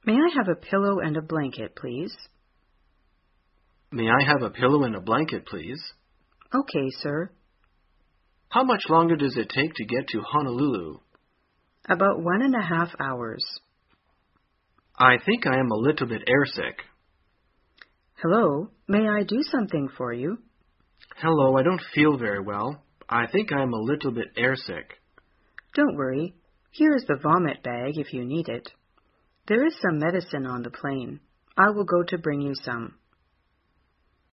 May I have a pillow and a blanket, please? May I have a pillow and a blanket, please? Okay, sir. How much longer does it take to get to Honolulu? About 1.5 hours. I think I am a little bit airsick. Hello, may I do something for you? Hello, I don't feel very well. I think I am a little bit airsick. Don't worry. Here is the vomit bag if you need it. There is some medicine on the plane. I will go to bring you some.